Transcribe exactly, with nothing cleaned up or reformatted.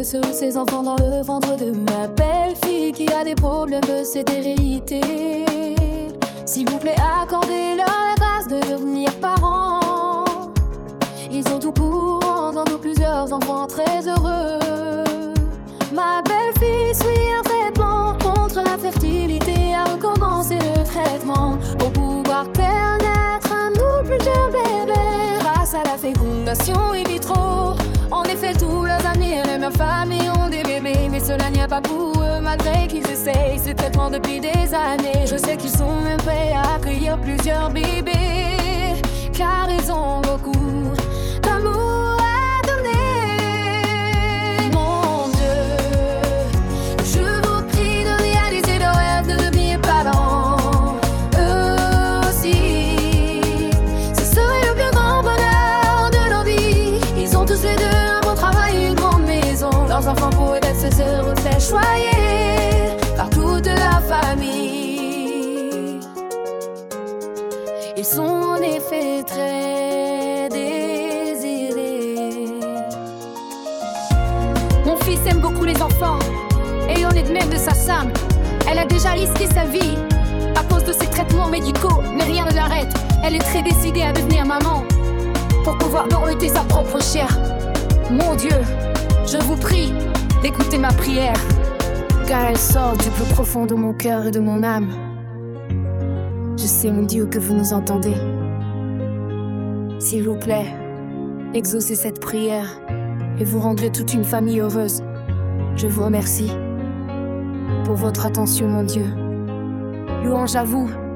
seule, ses enfants dans le ventre de ma belle-fille qui a des problèmes de stérilité. S'il vous plaît, accordez-leur la grâce de devenir parents. Ils ont tout pour entendre plusieurs enfants très heureux. Ma belle-fille suit un traitement contre la fertilité a recommencé le traitement pour pouvoir permettre à nous plusieurs bébés. Grâce à la fécondation in vitro, en effet tous leurs amis et ma famille ont des bébés, mais cela n'y a pas pour eux malgré qu'ils essayent ce traitement depuis des années. Je sais qu'ils sont même prêts à accueillir plusieurs bébés, car ils ont beaucoup d'amour à donner. Mon Dieu, je vous prie de réaliser le rêve de devenir parents. Eux aussi, ce serait le plus grand bonheur de nos vies. Ils ont tous les deux un bon travail et une grande maison. Leurs enfants pourraient être ces heureux faits choyés par toute la famille. Ils sont en effet très désirés. Mon fils aime beaucoup les enfants et on est de même de sa Sam. Elle a déjà risqué sa vie à cause de ses traitements médicaux, mais rien ne l'arrête. Elle est très décidée à devenir maman pour pouvoir dorloter sa propre chair. Mon Dieu, je vous prie d'écouter ma prière, car elle sort du plus profond de mon cœur et de mon âme. Je sais, mon Dieu, que vous nous entendez. S'il vous plaît, exaucez cette prière et vous rendrez toute une famille heureuse. Je vous remercie pour votre attention, mon Dieu. Louange à vous,